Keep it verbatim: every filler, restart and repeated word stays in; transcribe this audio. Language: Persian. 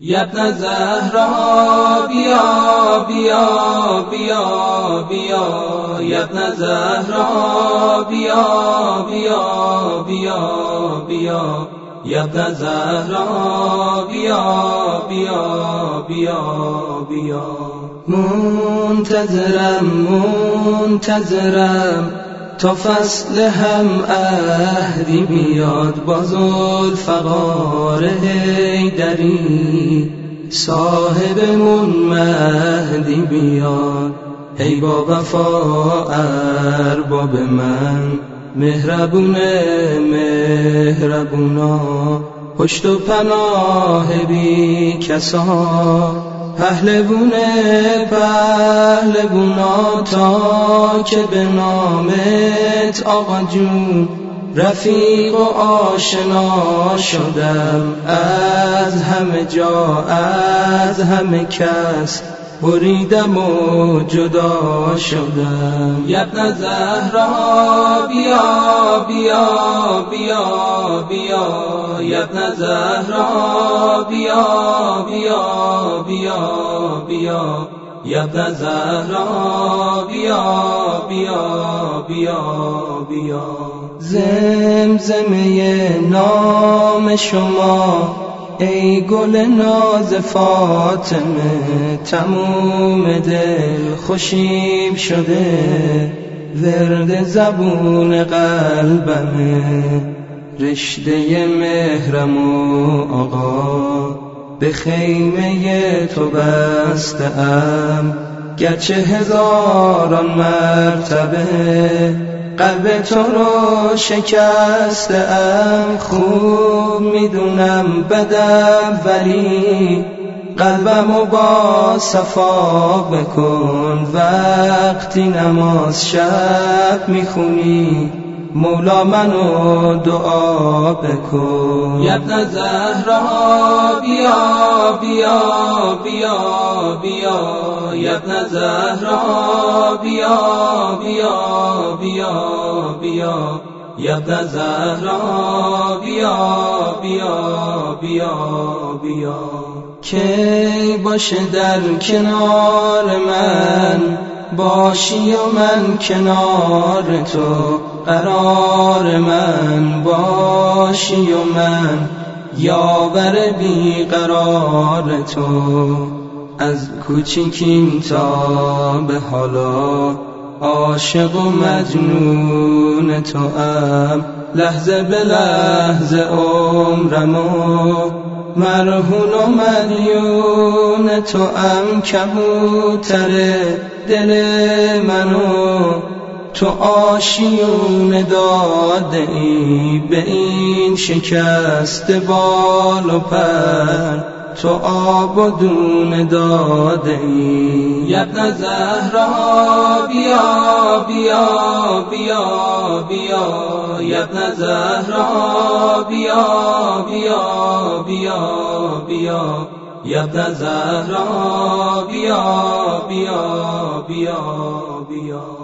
یا ابن زهرا بیا بیا بیا بیا یا ابن زهرا بیا بیا بیا بیا یا ابن زهرا بیا بیا بیا بیا منتظرم منتظرم تا فصل هم عهدی بیاد با ذوالفقار حیدری صاحبمون مهدی بیاد. ای با وفا ارباب من مهربونه مهربونا پشت و پناه بی کسا پهلوونه پهلوونا تا که به نامت آقا جون رفیق و آشنا شدم. از همه جا از همه کس بریدم و جدا شدم. یا ابن زهرا بیا بیا بیا بیا یا ابن زهرا بیا بیا بیا بیا یا ابن زهرا بیا بیا بیا بیا زمزمه نام شما ای گل ناز فاطمه تموم دل خوشیم شده ورد زبون قلبمه رشته مهرم و آقا به خیمه تو بستم گرچه هزاران مرتبه قلب تو رو شکستم. خوب میدونم بدم ولی قلبمو با صفا بکن. وقتی نماز شب میخونی مولا منو دعا بکن. یا ابن زهرا بیا بیا بیا بیا یا ابن زهرا بیا بیا بیا بیا یا ابن زهرا بیا بیا بیا بیا کی باشه در کنار من باشی و من کنار تو قرار من باشی و من یاور بی قرار تو. از کوچیکیم تا به حالا عاشق و مجنون تو ام لحظه به لحظه عمرمو مرهون و مدیون تو ام کبوتر دل منو تو آشیون داده ای به این شکست بال و پر تو آب و دون داده ای. یا ابن زهرا بیا بیا بیا بیا یا ابن زهرا بیا بیا بیا بیا یا ابن زهرا بیا بیا بیا بیا